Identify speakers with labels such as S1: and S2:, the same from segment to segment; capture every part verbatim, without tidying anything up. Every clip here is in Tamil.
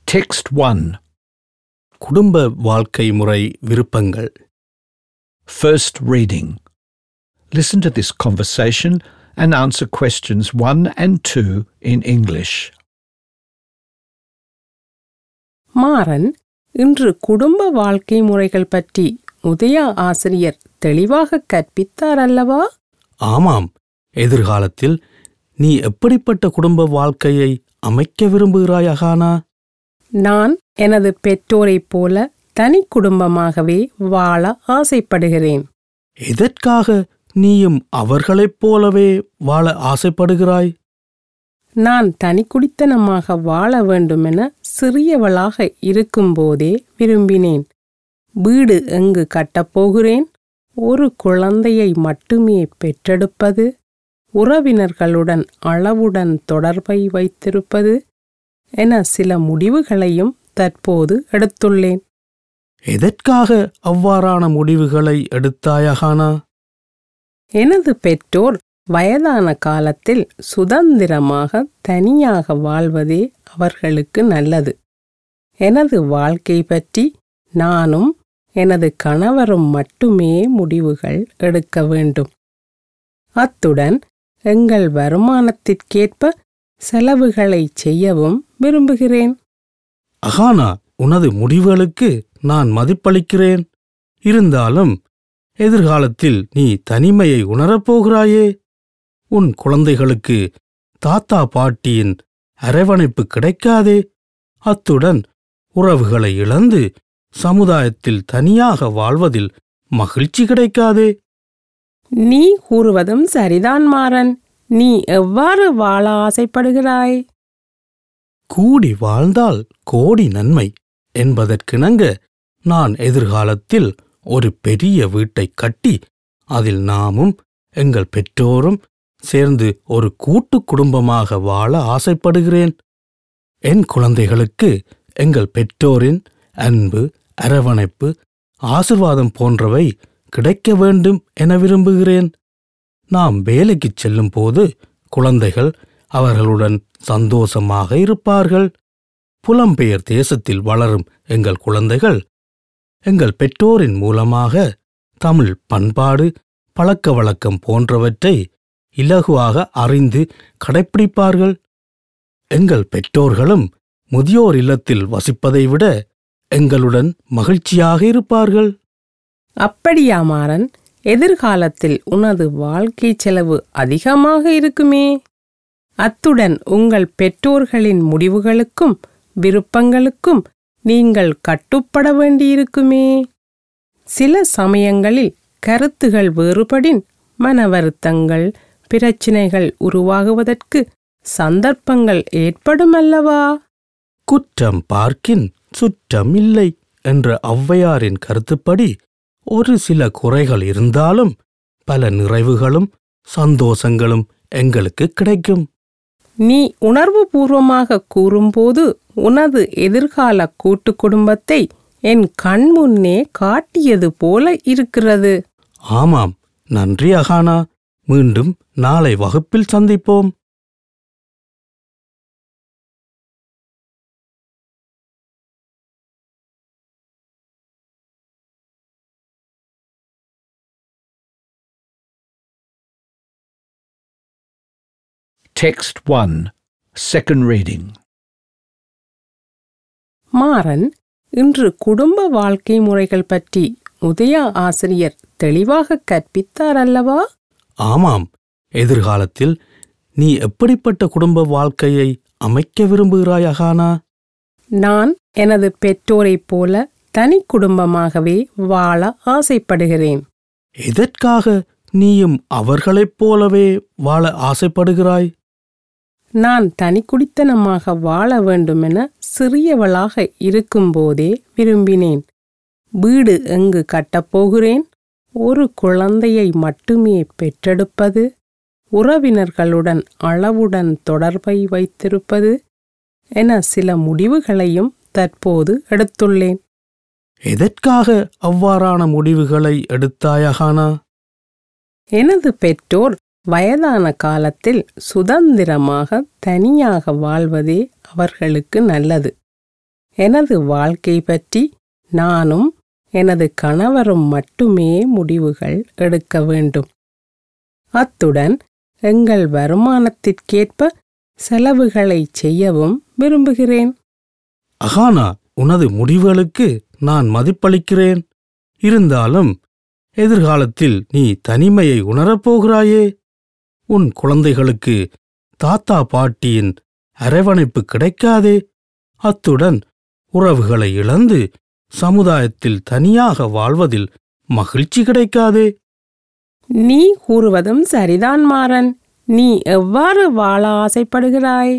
S1: Text one. குடும்ப வாழ்க்கை முறை விருப்பங்கள். First reading. Listen to this conversation and answer questions one and two in English.
S2: Maran இன்று குடும்ப வாழ்க்கை முறைகள் பற்றி உதயா ஆசிரியர் தெளிவாக கற்பித்தார் அல்லவா?
S3: ஆமாம். எதிர்காலத்தில் நீ எப்படிப்பட்ட குடும்ப வாழ்க்கையை அமைக்க விரும்புகிறாய் அகானா?
S2: நான் எனது பெற்றோரைப் போல தனி குடும்பமாகவே வாழ ஆசைப்படுகிறேன்.
S3: எதற்காக நீயும் அவர்களைப் போலவே வாழ ஆசைப்படுகிறாய்?
S2: நான் தனிக்குடித்தனமாக வாழ வேண்டுமென சிறியவளாக இருக்கும்போதே விரும்பினேன். வீடு எங்கு கட்டப்போகிறேன், ஒரு குழந்தையை மட்டுமே பெற்றெடுப்பது, உறவினர்களுடன் அளவுடன் தொடர்பை வைத்திருப்பது என சில முடிவுகளையும் தற்போது எடுத்துள்ளேன்.
S3: எதற்காக அவ்வாறான முடிவுகளை எடுத்தாயகானா?
S2: எனது பெற்றோர் வயதான காலத்தில் சுதந்திரமாக தனியாக வாழ்வதே அவர்களுக்கு நல்லது. எனது வாழ்க்கை பற்றி நானும் எனது கணவரும் மட்டுமே முடிவுகள் எடுக்க வேண்டும். அத்துடன் எங்கள் வருமானத்திற்கேற்ப செலவுகளை செய்யவும் விரும்புகிறேன்.
S3: அகானா, உனது முடிவுகளுக்கு நான் மதிப்பளிக்கிறேன். இருந்தாலும் எதிர்காலத்தில் நீ தனிமையை உணரப்போகிறாயே. உன் குழந்தைகளுக்கு தாத்தா பாட்டியின் அரவணைப்பு கிடைக்காதே. அத்துடன் உறவுகளை இழந்து சமுதாயத்தில் தனியாக வாழ்வதில் மகிழ்ச்சி கிடைக்காதே.
S2: நீ கூறுவதும் சரிதான் மாறன். நீ எவ்வாறு வாழ ஆசைப்படுகிறாய்?
S3: கூடி வாழ்ந்தால் கோடி நன்மை என்பதற்கிணங்க நான் எதிர்காலத்தில் ஒரு பெரிய வீட்டை கட்டி அதில் நாமும் எங்கள் பெற்றோரும் சேர்ந்து ஒரு கூட்டு குடும்பமாக வாழ ஆசைப்படுகிறேன். என் குழந்தைகளுக்கு எங்கள் பெற்றோரின் அன்பு, அரவணைப்பு, ஆசிர்வாதம் போன்றவை கிடைக்க வேண்டும் என விரும்புகிறேன். நாம் வேலைக்குச் செல்லும் போது குழந்தைகள் அவர்களுடன் சந்தோஷமாக இருப்பார்கள். புலம்பெயர் தேசத்தில் வளரும் எங்கள் குழந்தைகள் எங்கள் பெற்றோரின் மூலமாக தமிழ் பண்பாடு, பழக்க வழக்கம் போன்றவற்றை இலகுவாக அறிந்து கடைப்பிடிப்பார்கள். எங்கள் பெற்றோர்களும் முதியோர் இல்லத்தில் வசிப்பதை விட எங்களுடன் மகிழ்ச்சியாக இருப்பார்கள்.
S2: அப்படியா மாறன்? எதிர்காலத்தில் உனது வாழ்க்கை செலவு அதிகமாக இருக்குமே. அத்துடன் உங்கள் பெற்றோர்களின் முடிவுகளுக்கும் விருப்பங்களுக்கும் நீங்கள் கட்டுப்பட வேண்டியிருக்குமே. சில சமயங்களில் கருத்துகள் வேறுபடின் மன வருத்தங்கள், பிரச்சினைகள் உருவாகுவதற்கு சந்தர்ப்பங்கள் ஏற்படும் அல்லவா?
S3: குற்றம் பார்க்கின் சுற்றம் இல்லை என்ற ஔவையாரின் கருத்துப்படி ஒரு சில குறைகள் இருந்தாலும் பல நிறைவுகளும் சந்தோஷங்களும் எங்களுக்கு கிடைக்கும்.
S2: நீ உணர்வு பூர்வமாக கூறும்போது உனது எதிர்கால கூட்டு குடும்பத்தை என் கண்முன்னே காட்டியது போல இருக்கிறது.
S3: ஆமாம், நன்றி அகானா. மீண்டும் நாளை வகுப்பில் சந்திப்போம்.
S1: Text one. Second reading.
S2: Maran இன்று குடும்ப வாழ்க்கை முறைகள் பற்றி உதயா ஆசிரியர் தெளிவாக கற்பித்தார் அல்லவா?
S3: ஆமாம். எதிர்காலத்தில் நீ எப்படிப்பட்ட குடும்ப வாழ்க்கையை அமைக்க விரும்புகிறாய் அகானா?
S2: நான் எனது பெற்றோரைப் போல தனி குடும்பமாகவே வாழ ஆசைப்படுகிறேன்.
S3: எதற்காக நீயும் அவர்களைப் போலவே வாழ ஆசைப்படுகிறாய்?
S2: நான் தனிக்குடித்தனமாக வாழ வேண்டுமென சிறியவளாக இருக்கும்போதே விரும்பினேன். வீடு எங்கு கட்டப்போகிறேன், ஒரு குழந்தையை மட்டுமே பெற்றெடுப்பது, உறவினர்களுடன் அளவுடன் தொடர்பை வைத்திருப்பது என சில முடிவுகளையும் தற்போது எடுத்துள்ளேன்.
S3: எதற்காக அவ்வாறான முடிவுகளை எடுத்தாயகானா?
S2: எனது பெற்றோர் வயதான காலத்தில் சுதந்திரமாக தனியாக வாழ்வதே அவர்களுக்கு நல்லது. எனது வாழ்க்கை பற்றி நானும் எனது கணவரும் மட்டுமே முடிவுகள் எடுக்க வேண்டும். அத்துடன் எங்கள் வருமானத்திற்கேற்ப செலவுகளை செய்யவும் விரும்புகிறேன்.
S3: அகானா, உனது முடிவுகளுக்கு நான் மதிப்பளிக்கிறேன். இருந்தாலும் எதிர்காலத்தில் நீ தனிமையை உணரப்போகிறாயே. உன் குழந்தைகளுக்கு தாத்தா பாட்டியின் அரவணைப்பு கிடைக்காதே. அத்துடன் உறவுகளை இழந்து சமுதாயத்தில் தனியாக வாழ்வதில் மகிழ்ச்சி கிடைக்காதே.
S2: நீ கூறுவதும் சரிதான் மாறன். நீ எவ்வாறு வாழ ஆசைப்படுகிறாய்?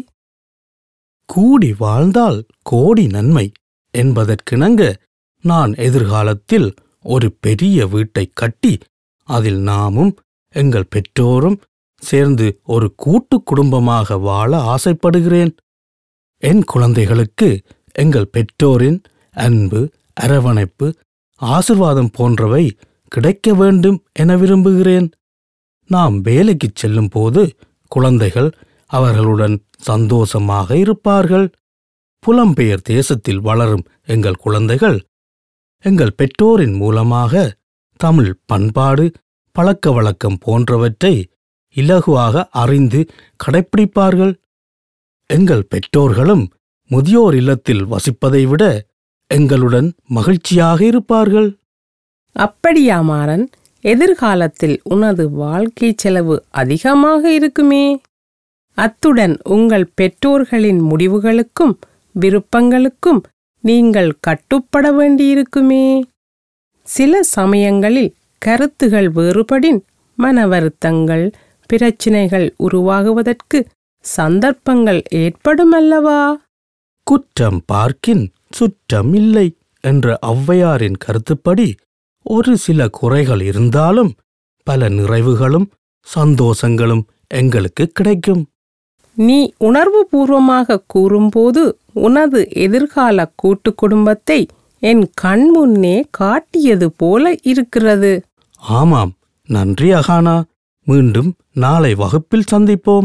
S3: கூடி வாழ்ந்தால் கோடி நன்மை என்பதற்கிணங்க நான் எதிர்காலத்தில் ஒரு பெரிய வீட்டை கட்டி அதில் நாமும் எங்கள் பெற்றோரும் சேர்ந்து ஒரு கூட்டு குடும்பமாக வாழ ஆசைப்படுகிறேன். என் குழந்தைகளுக்கு எங்கள் பெற்றோரின் அன்பு, அரவணைப்பு, ஆசிர்வாதம் போன்றவை கிடைக்க வேண்டும் என விரும்புகிறேன். நாம் வேலைக்குச் செல்லும் போது குழந்தைகள் அவர்களுடன் சந்தோஷமாக இருப்பார்கள். புலம்பெயர் தேசத்தில் வளரும் எங்கள் குழந்தைகள் எங்கள் பெற்றோரின் மூலமாக தமிழ் பண்பாடு, பழக்க வழக்கம் போன்றவற்றை இலகுவாக அறிந்து கடைப்பிடிப்பார்கள். எங்கள் பெற்றோர்களும் முதியோர் இல்லத்தில் வசிப்பதை விட எங்களுடன் மகிழ்ச்சியாக இருப்பார்கள்.
S2: அப்படியா மாறன்? எதிர்காலத்தில் உனது வாழ்க்கை செலவு அதிகமாக இருக்குமே. அத்துடன் உங்கள் பெற்றோர்களின் முடிவுகளுக்கும் விருப்பங்களுக்கும் நீங்கள் கட்டுப்பட வேண்டியிருக்குமே. சில சமயங்களில் கருத்துகள் வேறுபடின் மன வருத்தங்கள், பிரச்சினைகள் உருவாகுவதற்கு சந்தர்ப்பங்கள் ஏற்படும் அல்லவா?
S3: குற்றம் பார்க்கின் சுற்றம் இல்லை என்ற ஔவையாரின் கருத்துப்படி ஒரு சில குறைகள் இருந்தாலும் பல நிறைவுகளும் சந்தோஷங்களும் எங்களுக்கு கிடைக்கும்.
S2: நீ உணர்வு பூர்வமாக கூறும்போது உனது எதிர்கால கூட்டு குடும்பத்தை என் கண்முன்னே காட்டியது போல இருக்கிறது.
S3: ஆமாம், நன்றி அகானா. மீண்டும் நாளை வகுப்பில் சந்திப்போம்.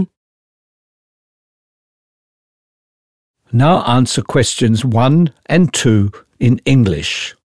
S1: Now answer questions one and two in English.